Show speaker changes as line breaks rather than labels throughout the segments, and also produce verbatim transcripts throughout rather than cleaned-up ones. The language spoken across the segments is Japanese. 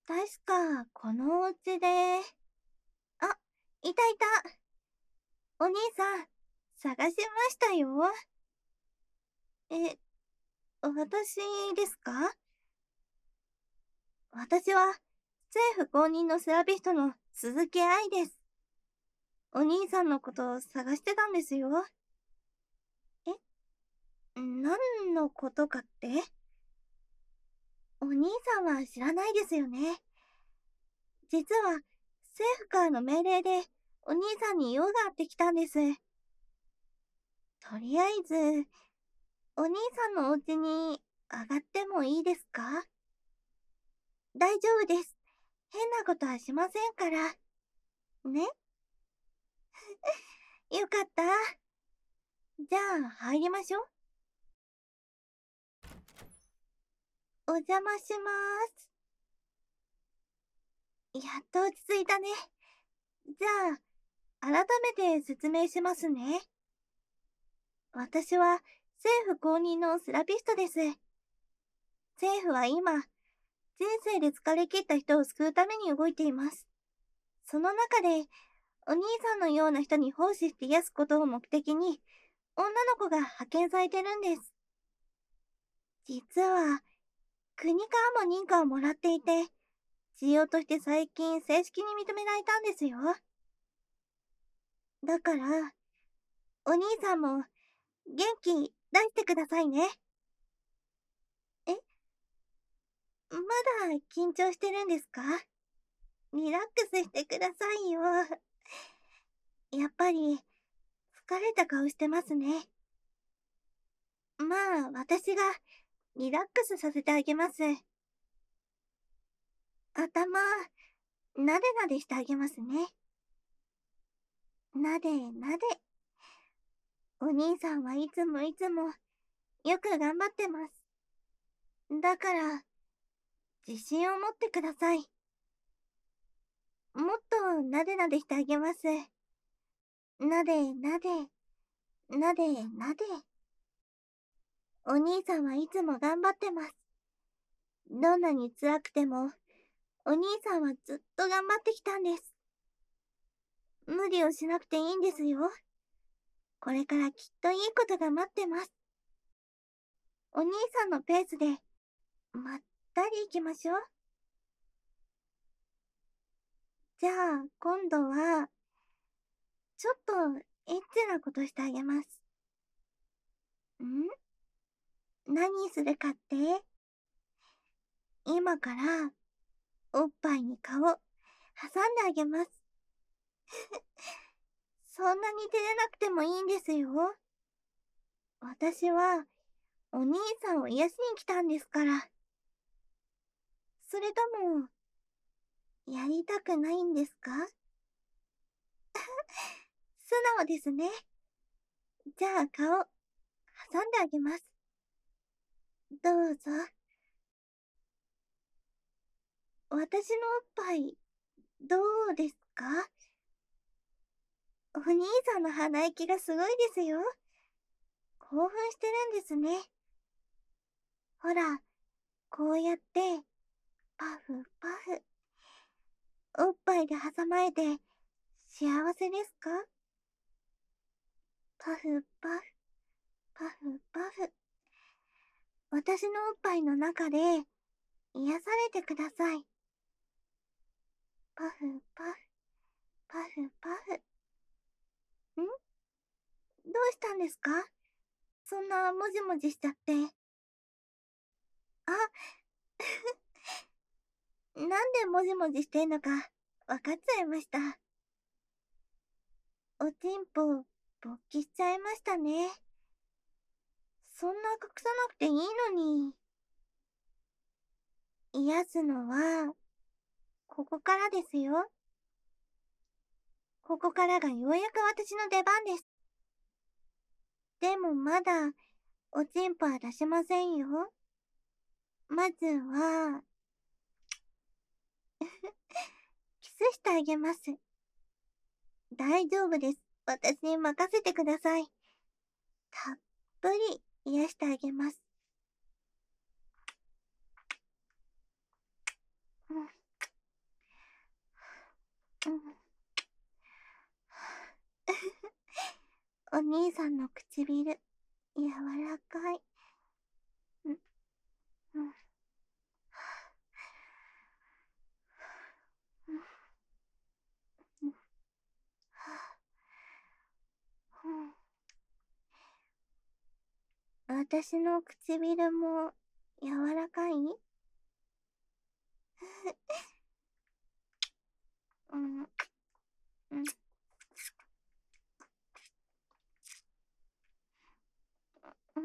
確か、このお家で、あ、いたいた。お兄さん、探しましたよ。え、私ですか？私は、政府公認のセラピストの鈴木愛です。お兄さんのことを探してたんですよ。え、何のことかって？お兄さんは知らないですよね。実は、政府からの命令で、お兄さんに用があってきたんです。とりあえず、お兄さんのお家に上がってもいいですか？大丈夫です。変なことはしませんから。ね？よかった。じゃあ、入りましょう。お邪魔します。やっと落ち着いたね。じゃあ、改めて説明しますね。私は政府公認のセラピストです。政府は今、人生で疲れ切った人を救うために動いています。その中で、お兄さんのような人に奉仕して癒すことを目的に、女の子が派遣されてるんです。実は、国からも認可をもらっていて、治療として最近正式に認められたんですよ。だから、お兄さんも元気出してくださいね。え、まだ緊張してるんですか？リラックスしてくださいよ。やっぱり、疲れた顔してますね。まあ、私がリラックスさせてあげます。頭、なでなでしてあげますね。なでなで。お兄さんはいつもいつもよく頑張ってます。だから、自信を持ってください。もっとなでなでしてあげます。なでなで、なでなで。お兄さんはいつも頑張ってます。どんなに辛くても、お兄さんはずっと頑張ってきたんです。無理をしなくていいんですよ。これからきっといいことが待ってます。お兄さんのペースで、まったり行きましょう。じゃあ、今度は、ちょっとエッチなことしてあげます。ん？何するかって？今から、おっぱいに顔、挟んであげます。そんなに照れなくてもいいんですよ。私は、お兄さんを癒しに来たんですから。それとも、やりたくないんですか？素直ですね。じゃあ顔、挟んであげます。どうぞ。私のおっぱい、どうですか？お兄さんの鼻息がすごいですよ。興奮してるんですね。ほら、こうやって、パフパフ。おっぱいで挟まれて、幸せですか？パフパフ、パフパフ。私のおっぱいの中で、癒されてください。パフパフ、パフパフ。ん？どうしたんですか？そんなもじもじしちゃって。あ、なんでもじもじしてんのか、わかっちゃいました。おちんぽ、勃起しちゃいましたね。そんな隠さなくていいのに。癒すのは、ここからですよ。ここからがようやく私の出番です。でもまだ、おちんぽは出しませんよ。まずは、キスしてあげます。大丈夫です。私に任せてください。たっぷり癒してあげます。うん、 お兄さんの唇、柔らかい。うん、うん、うん、うん、うん。私の唇も柔らかい？うん、うん、うん。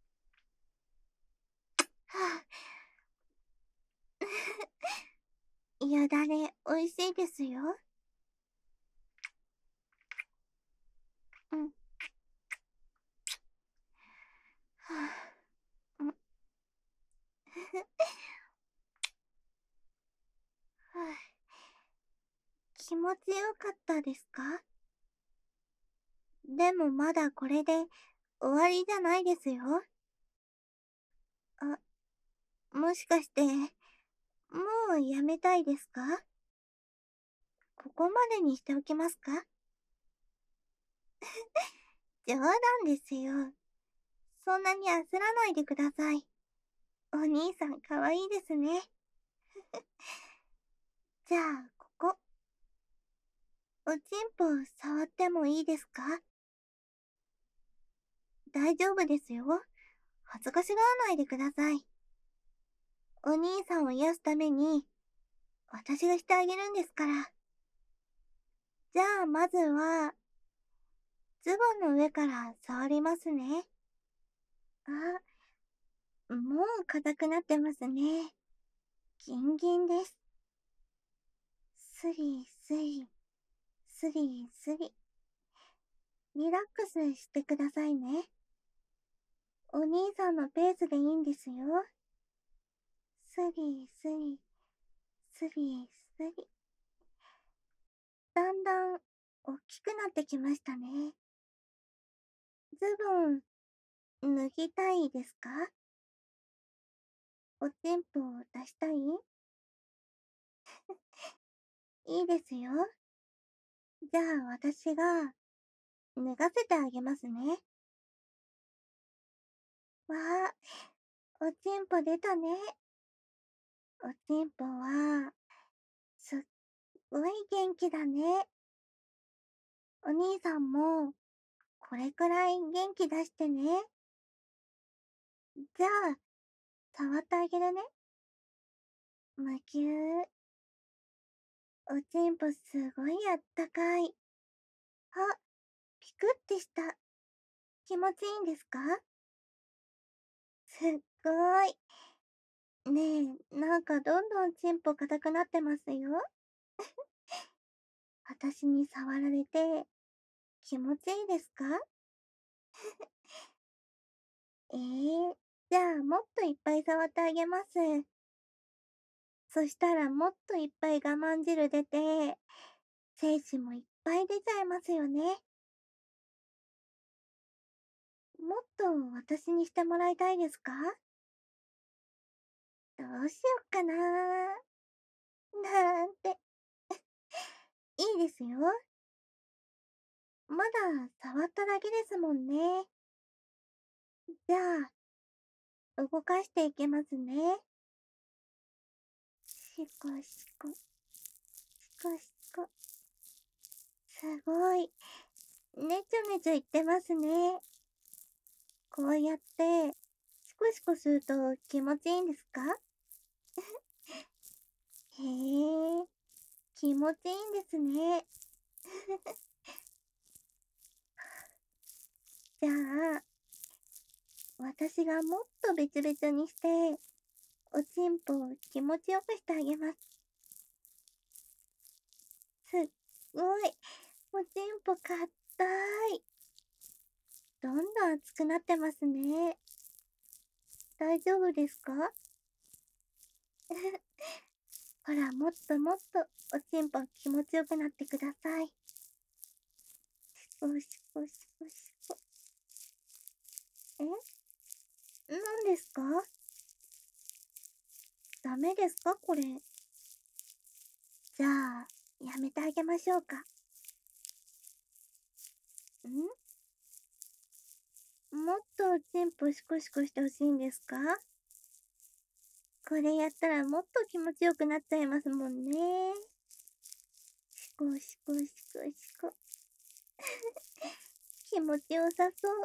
はぁ、よだれ、美味しいですよ。うん。はぁ、うん。はぁ、気持ちよかったですか？でもまだこれで終わりじゃないですよ。あ、もしかして、もうやめたいですか？ここまでにしておきますか？冗談ですよ。そんなに焦らないでください。お兄さんかわいいですね。じゃあ、ここ、おちんぽ触ってもいいですか？大丈夫ですよ。恥ずかしがらないでください。お兄さんを癒すために、私がしてあげるんですから。じゃあ、まずは、ズボンの上から触りますね。あ、もう硬くなってますね。ギンギンです。スリスリ、スリスリ。リラックスしてくださいね。お兄さんのペースでいいんですよ。スリスリ、スリスリ。だんだん大きくなってきましたね。ズボン、脱ぎたいですか？おちんぽを出したい？いいですよ。じゃあ私が脱がせてあげますね。わあ、おちんぽ出たね。おちんぽは、すっごい元気だね。お兄さんも、これくらい元気出してね。じゃあ、触ってあげるね。むぎゅー。おちんぽすごいあったかい。あ、ピクってした。気持ちいいんですか？すっごい。ねえ、なんかどんどんチンポ硬くなってますよ。私に触られて気持ちいいですか？ええー、じゃあもっといっぱい触ってあげます。そしたらもっといっぱい我慢汁出て、精子もいっぱい出ちゃいますよね。もっと私にしてもらいたいですか？どうしよっかななんて。いいですよ。まだ触っただけですもんね。じゃあ、動かしていきますね。しこしこ、しこしこ。すごい。ねちょねちょ言ってますね。こうやって、シコシコすると気持ちいいんですか？へえ、気持ちいいんですね。じゃあ、私がもっとべちょべちょにして、おちんぽを気持ちよくしてあげます。すっごい。おちんぽかったい。どんどん熱くなってますね。大丈夫ですか？ほら、もっともっとおちんぽ気持ちよくなってください。しこしこしこしこ。え、何ですか？ダメですかこれ。じゃあ、やめてあげましょうか。んもっとおちんぽシコシコしてほしいんですか？これやったらもっと気持ちよくなっちゃいますもんね。シコシコシコシコ。気持ちよさそう。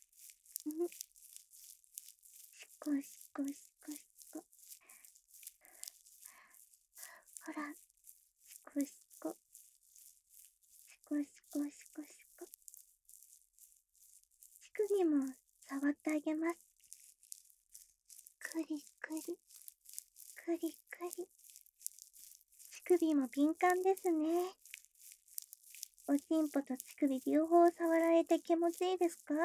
シコシコシコシコ。ほら、シコシコ。シコシコシコシコ。乳首も触ってあげます。クリクリ。クリクリ。乳首も敏感ですね。おちんぽと乳首両方触られて気持ちいいですか？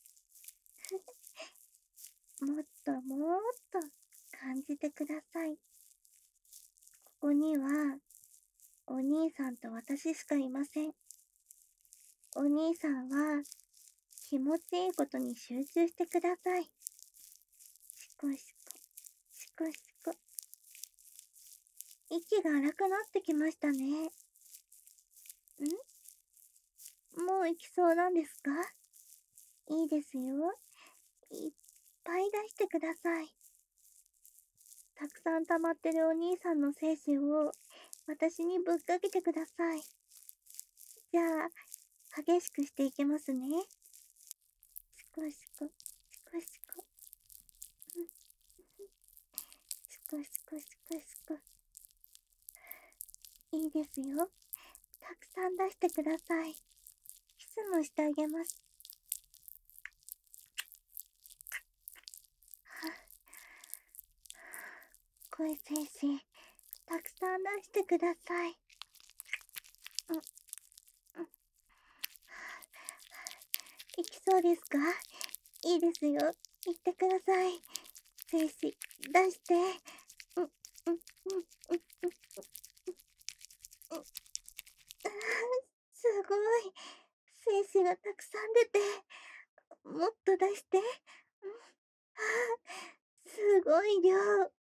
もっともっと感じてください。ここには、お兄さんと私しかいません。お兄さんは、気持ちいいことに集中してください。シコシコ、シコシコ。息が荒くなってきましたね。ん？もう行きそうなんですか？いいですよ。いっぱい出してください。たくさん溜まってるお兄さんの精子を私にぶっかけてください。じゃあ、激しくしていきますね。シコシコ、シコシコ。シコシコシコシコ。いいですよ。たくさん出してください。キスもしてあげます。声精子、たくさん出してください。うん、うん。いきそうですか？いいですよ。言ってください。精子、出して。うん、うん、うん、うん、うん。うん、すごい。精子がたくさん出て、もっと出して。うん、すごい量。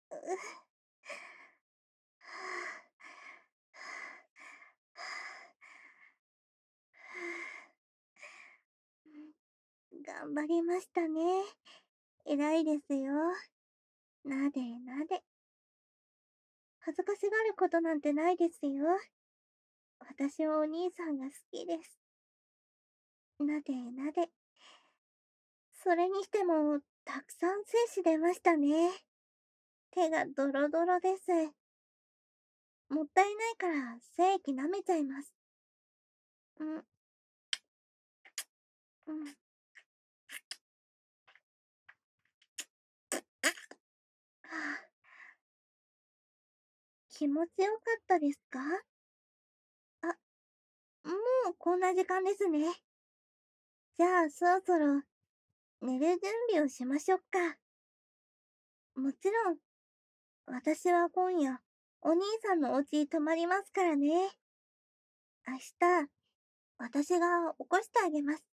頑張りましたね。偉いですよ。なでなで。恥ずかしがることなんてないですよ。私はお兄さんが好きです。なでなで。それにしても、たくさん精子出ましたね。手がドロドロです。もったいないから精液舐めちゃいます。うん。うん。はあ、気持ちよかったですか？あ、もうこんな時間ですね。じゃあそろそろ寝る準備をしましょうか。もちろん、私は今夜、お兄さんのお家に泊まりますからね。明日、私が起こしてあげます。